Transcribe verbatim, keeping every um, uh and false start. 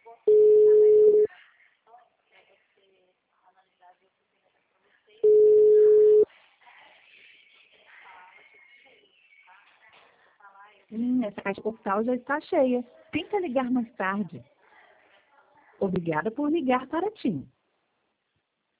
Hum, essa caixa postal já está cheia. Tenta ligar mais tarde. Obrigada por ligar para TIM.